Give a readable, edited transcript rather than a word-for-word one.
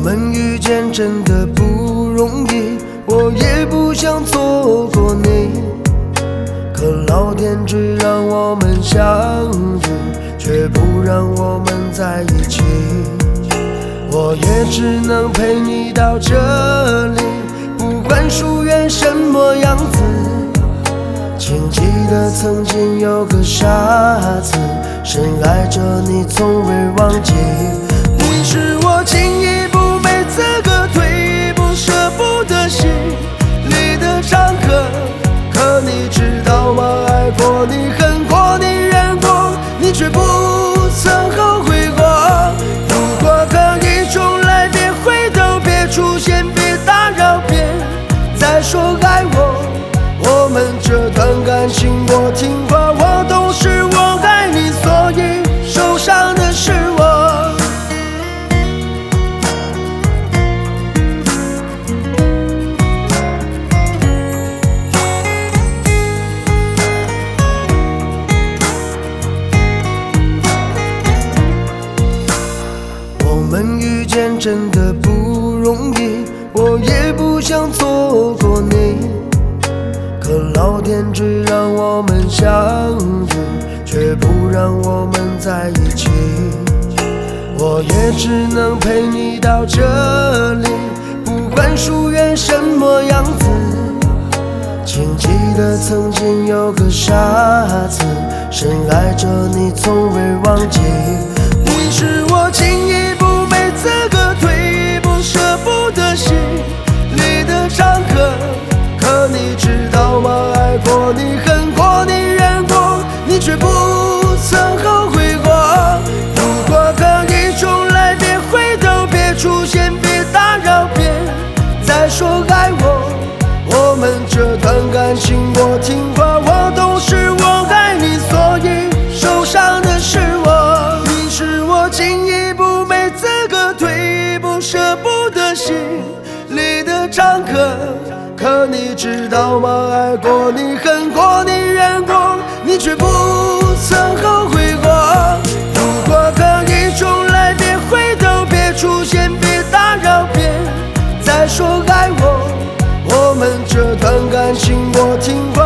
们遇见真的不容易，我也不想错过你。可老天只让我们相遇，却不让我们在一起。我也只能陪你到这里，不管疏远什么样子。请记得曾经有个傻子，深爱着你从未忘记。你是我轻易不没资格退一步舍不得心里的常客。可你知道吗？爱过你，恨过你，怨过你，却不曾后悔过。如果可以重来，别回头，别出现，别打扰，别再说爱我。我们这段感情我听话，我懂事，我爱你，所以受伤的是我。我们遇见真的不容易，我也不想错过你。可老天只让我们相遇，却不让我们在一起。我也只能陪你到这里，不管疏远什么样子。请记得曾经有个傻子，深爱着你从未忘记。你是我轻易不没资格退一步舍不得心里的常客。可你知道吗？爱过你，恨过你，怨过你，却不曾后悔过。如果可以重来，别回头，别出现，别打扰，别再说爱我。我们这段感情我听话，我懂事，我爱你，所以受伤的是我。你是我轻易不没资格退一步舍不得心里的常客。可你知道吗？爱过你，恨过你，怨过你，却不曾后悔过。如果可以重来，别回头，别出现，别打扰，别再说爱我。我们这段感情我听话，